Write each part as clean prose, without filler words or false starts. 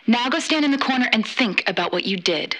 Now go stand in the corner and think about what you did.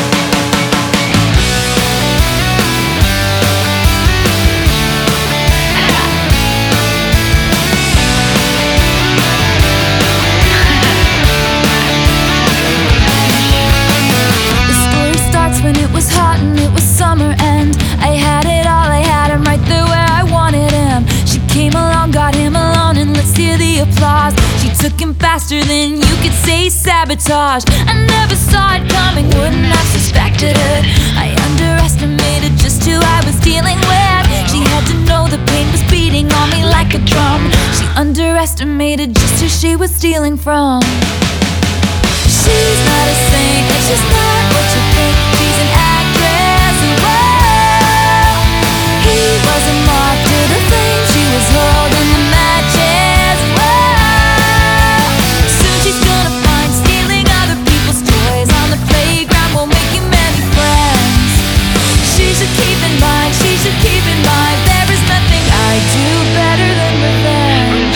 The story starts when it was hot and it was summer, and I had it all, I had him right there where I wanted him. She came along, got him alone, and let's hear the applause. She took him faster than you could say sabotage. I never saw it coming, wouldn't have suspected it. I underestimated just who I was dealing with. She had to know the pain was beating on me like a drum. She underestimated just who she was stealing from. She's not a saint, and she's not what you think. She's an actress, and whoa, he was a moth to the flame. She was holding the matches, whoa. Soon she's gonna find stealing other people's toys on the playground won't make you many friends. She should keep in mind, she should keep in mind, there is nothing I do better than revenge.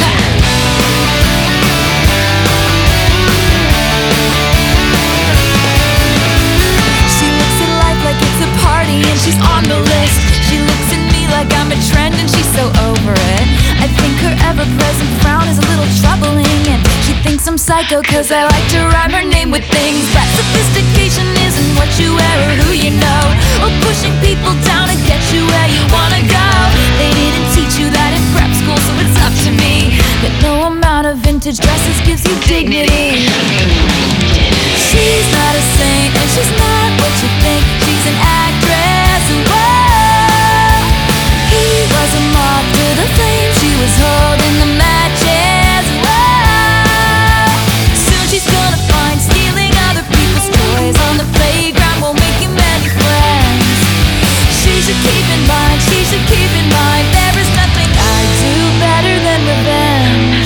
She looks at life like it's a party and she's on the list. She looks at me like I'm a trend and she's so over it. I think her ever-present frown is a little troubling, and she thinks I'm psycho cause I like to rhyme her name with things. But sophistication isn't what you wear or who you know, or pushing people down to get you where you wanna go. They didn't teach you that in prep school, so it's up to me that no amount of vintage dresses gives you dignity. She's not a saint and she's not what you think. She's an actress, and whoa, he was a moth to the flame. She was holding the matches, whoa. Soon she's gonna find stealing other people's toys on the playground won't make you many friends. She should keep in mind, she should keep in mind, there is nothing I do better than revenge.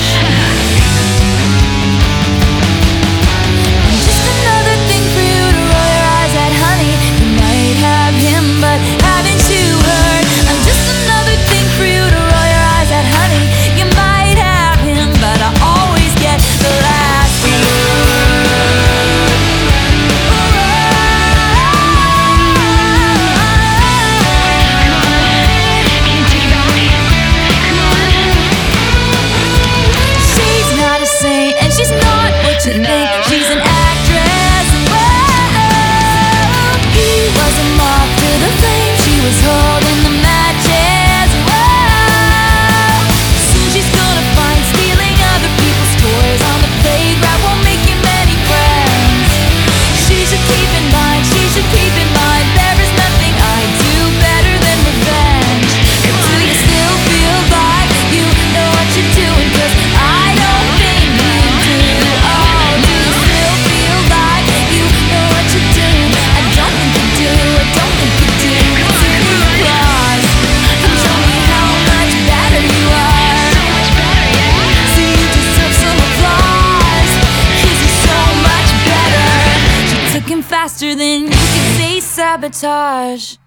Just another thing for you to roll your eyes at, honey. You might have him, but haven't you heard? I'm just another thing for you to roll your eyes at, honey. You might have him, but I always get the last word. She's not a saint and she's not what you think. She's an actress, and whoa, he was a moth to the flame. She was holding the matches, whoa. Soon she's gonna find stealing other people's toys on the playground won't make you many friends. She should keep in mind, she should keep in mind, there is nothing I do better than revenge. And do you still feel like you know what you're doing? 'Cause I don't think you do. Oh, do you still feel like you know what you're doing? I don't think you do, I don't think you do. So give me applause and show me how much better you are. So you deserve some applause, 'cause you're so much better. She took him faster than you could say sabotage.